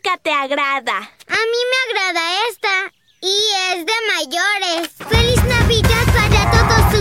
música te agrada? A mí me agrada esta. Y es de mayores. ¡Feliz Navidad para todos